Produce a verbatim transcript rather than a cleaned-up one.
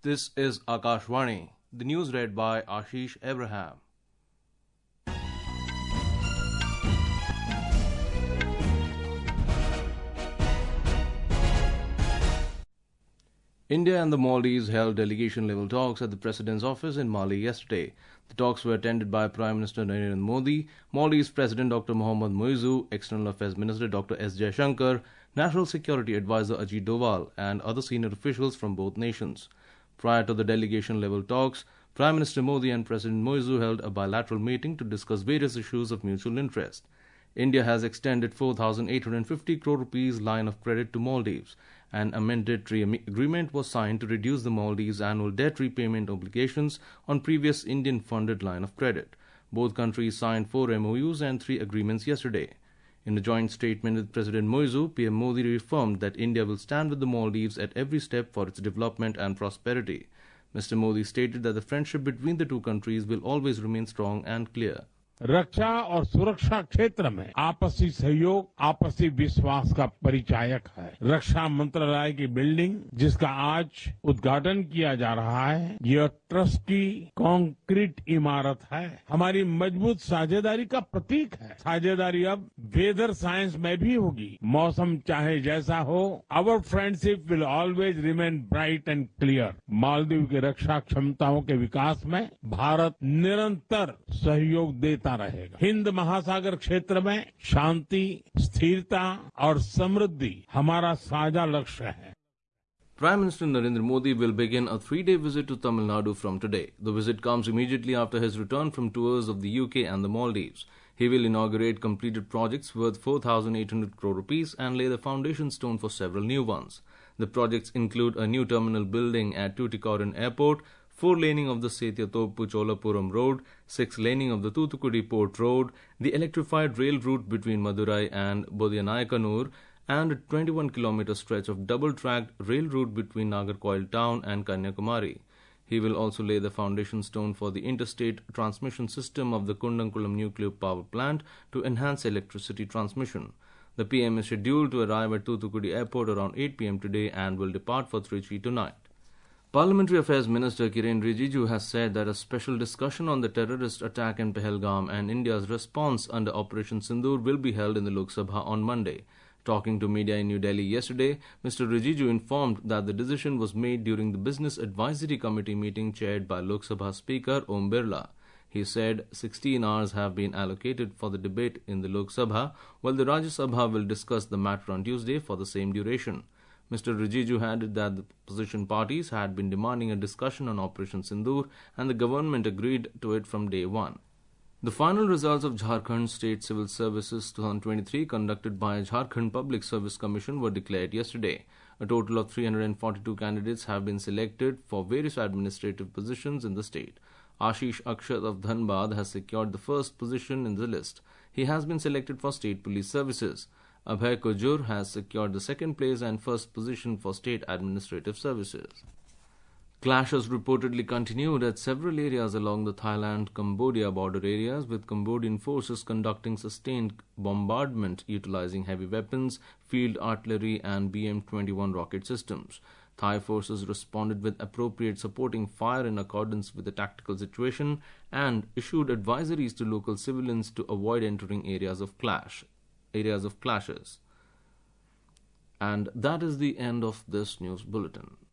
This is Akashvani. The news read by Ashish Abraham. India and the Maldives held delegation-level talks at the President's office in Mali yesterday. The talks were attended by Prime Minister Narendra Modi, Maldives President Doctor Mohamed Muizzu, External Affairs Minister Doctor S. Jaishankar, National Security Advisor Ajit Doval, and other senior officials from both nations. Prior to the delegation-level talks, Prime Minister Modi and President Muizzu held a bilateral meeting to discuss various issues of mutual interest. India has extended four thousand eight hundred fifty crore rupees line of credit to Maldives. An amended agreement was signed to reduce the Maldives' annual debt repayment obligations on previous Indian-funded line of credit. Both countries signed four M O Us and three agreements yesterday. In a joint statement with President Muizzu, P M Modi reaffirmed that India will stand with the Maldives at every step for its development and prosperity. Mister Modi stated that the friendship between the two countries will always remain strong and clear. रक्षा और सुरक्षा क्षेत्र में आपसी सहयोग, आपसी विश्वास का परिचायक है। रक्षा मंत्रालय की बिल्डिंग, जिसका आज उद्घाटन किया जा रहा है, यह ट्रस्ट की कंक्रीट इमारत है। हमारी मजबूत साझेदारी का प्रतीक है। साझेदारी अब वेदर साइंस में भी होगी। मौसम चाहे जैसा हो, our friendship will always remain bright and clear. Maldives की रक्षा क्षमताओं के विकास में भारत निरंतर सहयोग देता रहेगा। हिंद महासागर क्षेत्र में शांति, स्थिरता और समृद्धि हमारा साझा लक्ष्य है। Prime Minister Narendra Modi will begin a three-day visit to Tamil Nadu from today. The visit comes immediately after his return from tours of the U K and the Maldives. He will inaugurate completed projects worth four thousand eight hundred crore rupees and lay the foundation stone for several new ones. The projects include a new terminal building at Tuticorin Airport, four-laning of the Setiathopu Cholapuram Road, six-laning of the Thoothukudi Port Road, the electrified rail route between Madurai and Bodhyanaikanur, and a twenty-one kilometer stretch of double-tracked rail route between Nagercoil town and Kanyakumari. He will also lay the foundation stone for the interstate transmission system of the Kundankulam nuclear power plant to enhance electricity transmission. The P M is scheduled to arrive at Thoothukudi Airport around eight p m today and will depart for Trichy tonight. Parliamentary Affairs Minister Kiren Rijiju has said that a special discussion on the terrorist attack in Pahalgam and India's response under Operation Sindoor will be held in the Lok Sabha on Monday. Talking to media in New Delhi yesterday, Mister Rijiju informed that the decision was made during the Business Advisory Committee meeting chaired by Lok Sabha Speaker Om Birla. He said sixteen hours have been allocated for the debate in the Lok Sabha, while the Rajya Sabha will discuss the matter on Tuesday for the same duration. Mister Rijiju added that the opposition parties had been demanding a discussion on Operation Sindoor and the government agreed to it from day one. The final results of Jharkhand State Civil Services twenty twenty-three conducted by Jharkhand Public Service Commission were declared yesterday. A total of three hundred forty-two candidates have been selected for various administrative positions in the state. Ashish Akshat of Dhanbad has secured the first position in the list. He has been selected for State Police Services. Abhay Kujur has secured the second place and first position for State Administrative Services. Clashes reportedly continued at several areas along the Thailand-Cambodia border areas, with Cambodian forces conducting sustained bombardment utilizing heavy weapons, field artillery and B M twenty-one rocket systems. Thai forces responded with appropriate supporting fire in accordance with the tactical situation and issued advisories to local civilians to avoid entering areas of clash. areas of clashes. And that is the end of this news bulletin.